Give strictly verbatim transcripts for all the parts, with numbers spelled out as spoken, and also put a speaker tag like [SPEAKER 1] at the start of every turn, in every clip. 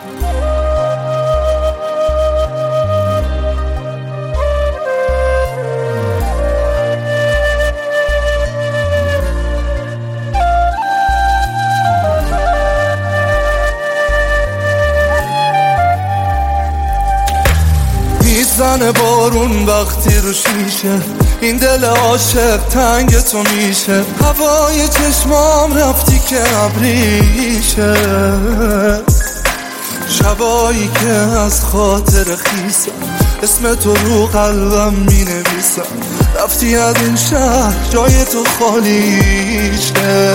[SPEAKER 1] میزنه بارون وقتی رو شیشه، این دل عاشق تنگ تو میشه. هوای چشمام رفتی که ابریشه، شبایی که از خاطر خیسم اسم تو رو قلبم می نویسم. رفتی از این شهر جای تو خالیشه.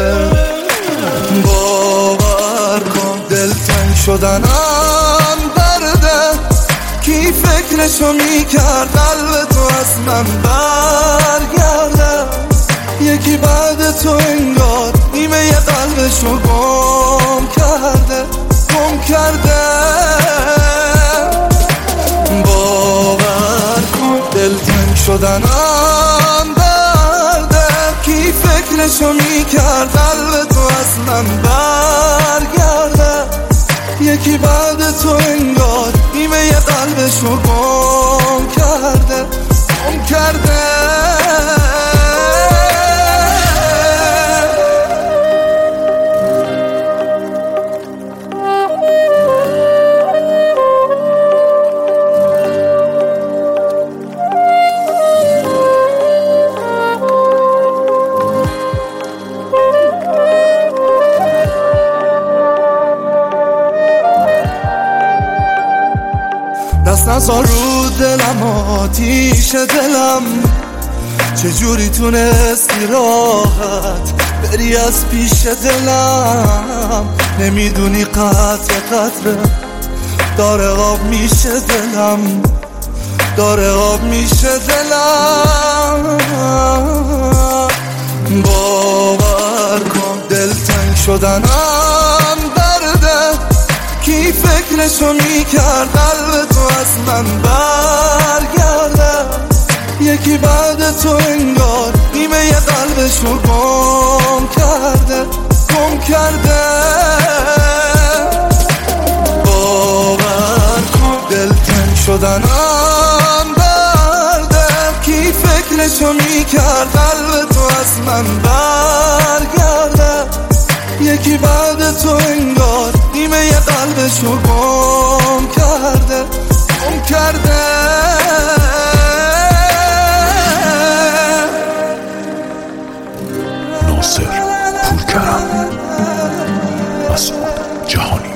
[SPEAKER 1] باور کن دلتنگ شدنم درده، کی فکرشو میکرد قلب تو از من برگرده. یکی بعد تو انگار نیمه ی قلبشو گم کرده گم کرده. باور کن دلتنگ شدنم درده، کی فکرشو میکرد قلب تو از من برگرده. یکی بعد تو انگار نیمه ی قلبشو گم کرده گم کرده. دست نزار رو دلم، آتیش دلم چجوری تونستی راحت بری از پیش دلم. نمیدونی قطره قطره داره آب میشه دلم، داره آب میشه دلم. باور کن دلتنگ شدنم درده، کی فکرشو میکرد قلب تو از من برگرده. یکی بعد تو انگار نیمه ی قلبشو گم کرده گم کرده. باور کن دلتنگ شدنم درده، کی فکرشو میکرد قلب تو از من برگرده. یکی بعد تو انگار نیمه ی قلبشو گم کرده گم کرده.
[SPEAKER 2] ناصر پورکرم، مسعود جهانی.